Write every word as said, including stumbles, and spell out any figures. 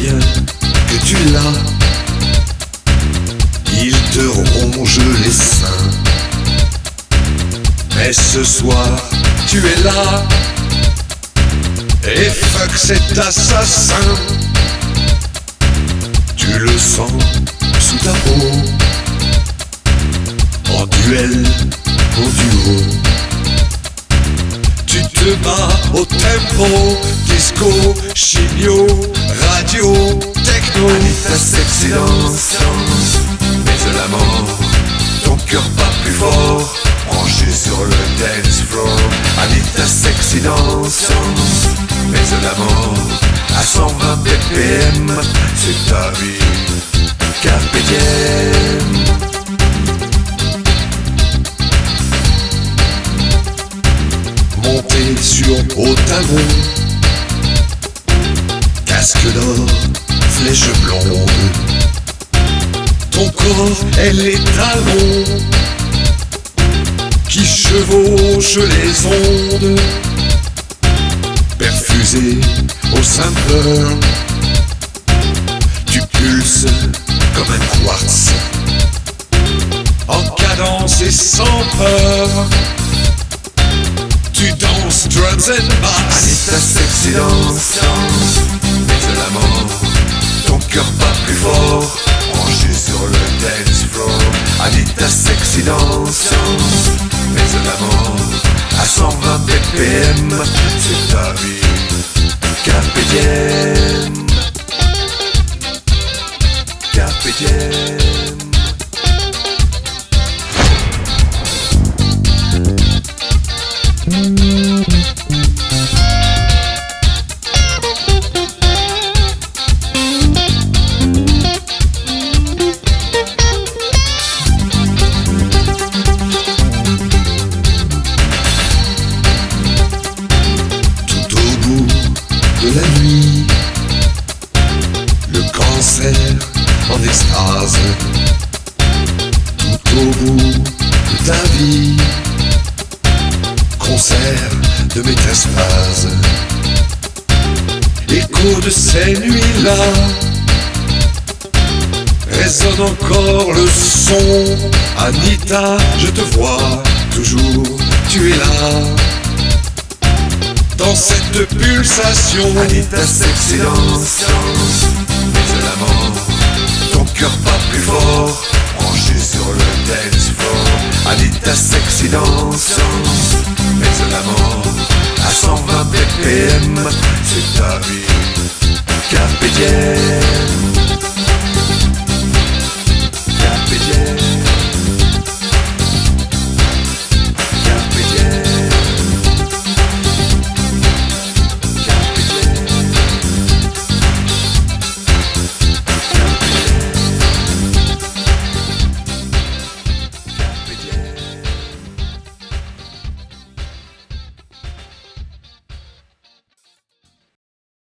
bien que tu l'as. Il te ronge les seins. Mais ce soir, tu es là. Et fuck cet assassin. Tu le sens sous ta peau. En duel, au duo. Tu te bats au tempo. Disco, chimio, radio, techno. Anita sexy danse, mais de la mort. Ton cœur bat plus fort, branché sur le dance floor. Anita sexy danse, mais de la mort. À cent vingt B P M, c'est ta vie. Carpe diem. Monté sur haut talon, casque d'or, flèche blonde. Ton corps est les talons qui chevauchent les ondes, perfusé au sampler. Tu pulses comme un quartz, en cadence et sans peur. Tu danses drums and bass. Anita sexy danse, mais de la mort. Ton cœur bat plus fort, branché sur le dance floor. Anita sexy danse, mais de la mort. À cent vingt B P M, c'est ta vie. Carpe diem. Carpe diem. Tout au bout de la nuit, le cancer en extase. Tout au bout de ta vie, concert de métastase. Écho de ces nuits-là, résonne encore le son. Anita, je te vois toujours, tu es là. Dans cette pulsation, Anita sexy danse, mais de la mort. Ton cœur bat plus fort, branché sur le dance floor. Anita sexy danse,